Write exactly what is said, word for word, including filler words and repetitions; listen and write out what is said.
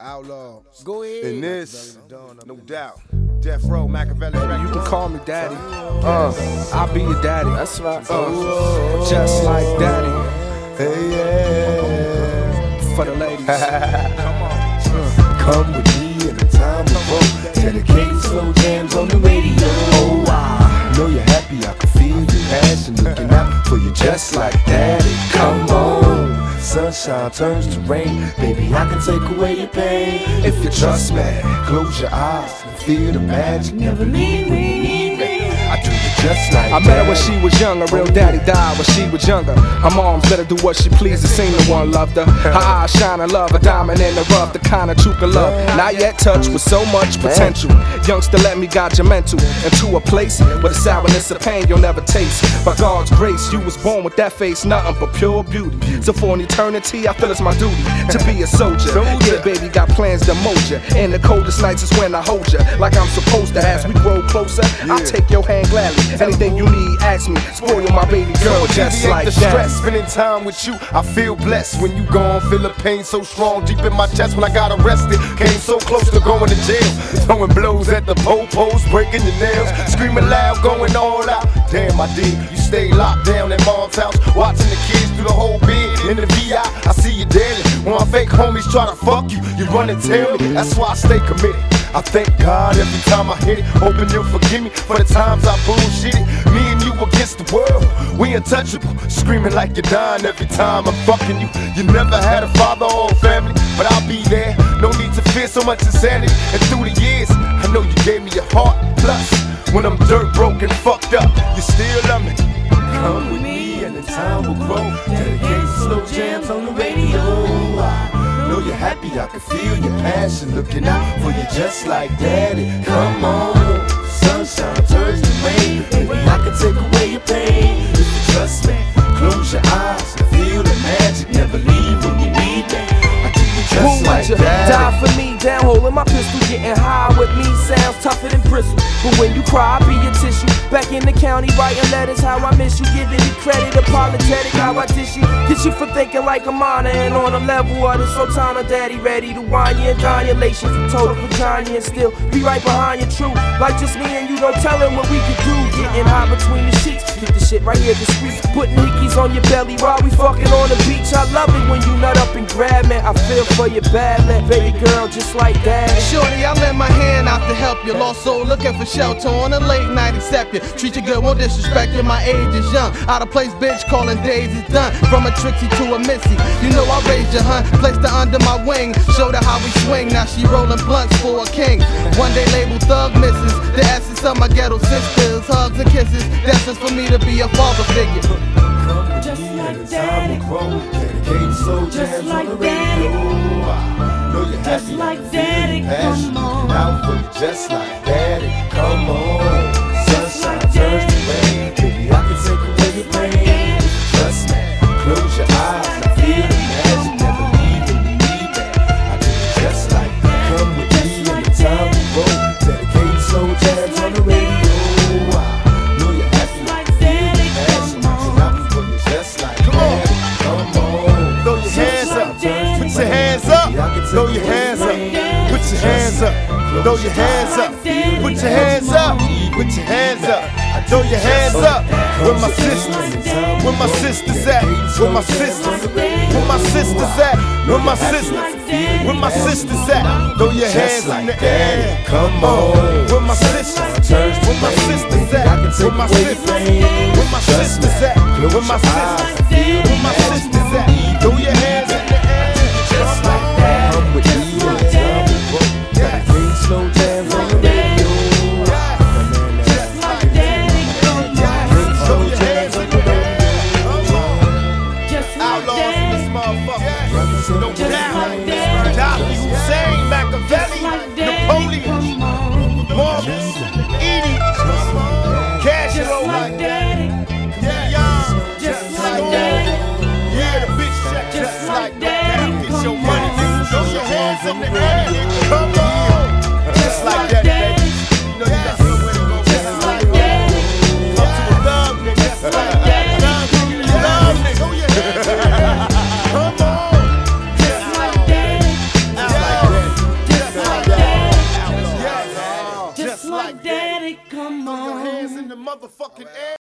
Outlaw. Go ahead. In this, no doubt. Death Row, Machiavelli. You can call me daddy. Uh, I'll be your daddy. That's right. Uh, just like daddy. Hey, yeah. For the ladies. Come on. Uh. Come with me in the time of road. Dedicated slow jams on the radio. Oh, I know you're happy. I can feel your passion looking out for you just like daddy. Come on. Sunshine turns to rain. Baby, I can take away your pain. If you trust me, close your eyes and feel the magic. Never leave me. I do you just like I met her when she was young. Her real daddy died when she was younger. Her mom's let her do what she pleased. Seen the one loved her. Her eyes shine and love. A diamond in the rough. The kind of true can love. Not yet touched with so much potential. Youngster, let me guide your mental into a place where the sourness of pain you'll never taste. By God's grace, you was born with that face, nothing but pure beauty. So for an eternity, I feel it's my duty to be a soldier. Yeah, baby, got plans to mold ya. And the coldest nights is when I hold ya like I'm supposed to. As we grow closer, I'll take your hand gladly. Anything you need, ask me. Spoil my baby girl just like the that. stress, spending time with you, I feel blessed. When you gone, feel the pain so strong deep in my chest. When I got arrested, came so close to going to jail. Throwing blows at the po-pos, breaking your nails, screaming loud, going all out. Damn, I did. You stay locked down at mom's house, watching the kids through the whole bid. In the V I, I see you daily. When my fake homies try to fuck you, you run and tell me. That's why I stay committed. I thank God every time I hit it. Hoping you'll forgive me for the times I bullshitted. Me and you against the world, we untouchable. Screaming like you're dying every time I'm fucking you. You never had a father or a family, but I'll be there. No need to fear so much insanity. And through the years, I know you gave me your heart. Plus, when I'm dirt broke and fucked up, you still love me. Come with me and the time will grow. Dedicated slow jams on the radio. I know you're happy, I can feel your passion looking out for you just like daddy. Come on, sunshine turns to rain. Baby, I can take away your pain. If you trust me, close your eyes and feel the magic. Never leave when you need me. I do you just like daddy. Die for me, down holding my pistol, getting high with me sounds tougher than bristle. But when you cry, I'll be your tissue. Back in the county, writing letters, how I miss you. Giving you credit, apologetic, how I dish you. Get you for thinking like a minor, and on a level of the Sultana daddy, ready to wine you and dine you. Lation from total vagina and still be right behind you, true. Like just me and you, don't tell him what we can do. Getting high between the sheets, keep the shit right here discreet. Putting hickeys on your belly while we fucking on the beach. I love it when you nut up and grab me. I feel for you badly, baby girl, just like that. Shorty, I lend my hand out to help you. Lost soul looking for shelter on a late night, accept you. Treat you good, won't disrespect you. My age is young. Out of place, bitch, calling days is done. From a Trixie to a Missy, you know I raised your hun. Placed her under my wing, showed her how we swing. Now she rolling blunts for a king. One day label thug misses the essence of my ghetto sisters. Hugs and kisses, that's for me to be a father figure. Just like daddy. Dedicated slow jams on the radio. Know you're Just happy, like daddy, come on. out for you just like daddy. Come on, sunshine turns to rain. Baby, I can take away your pain. Trust me, close your eyes and feel the magic. Never leave when you need me. I do it just like that. Come with me in the time we roll. Dedicated slow jams on the radio. I know you're happy, Like feel the daddy, passion. come Out for you just like daddy. Come on, throw your hands up. Put your hands up. Throw your hands up. Put your hands up. Throw your hands up. Put your hands up. Put your hands up. Throw your hands up. Where my sisters? Where my sisters at? Where my sisters? Where my sisters at? Where my sisters? Where my sisters at? Throw your hands in the air. Come on. Where my sisters? Where my sisters at? Where my sisters? Where my sisters at? Where my sisters? Where my sisters at? Throw your hands in the air. Just like that. Come with me in the time we roll. Dedicated slow jams on the radio. Just like daddy, come on. Slow jams on the radio. Just like Outlaws in this daddy. motherfucker. No Just doubt. like daddy. Daffy Hussein, Just Machiavelli, like daddy, Napoleon, come on. Morris, Edie, Cash Just like daddy. yeah, Just like daddy. yeah, the bitch check Just just like like daddy. that. Get your money, nigga. Throw your hands in the air. Come on, just like that, baby. You know you got somewhere to go. Just like daddy. Come to the love, nigga. Just like daddy. Love, nigga. Love, nigga. Throw your hands in the air. Come on, Just like daddy. just like that. Come Throw your on. hands in the motherfucking air.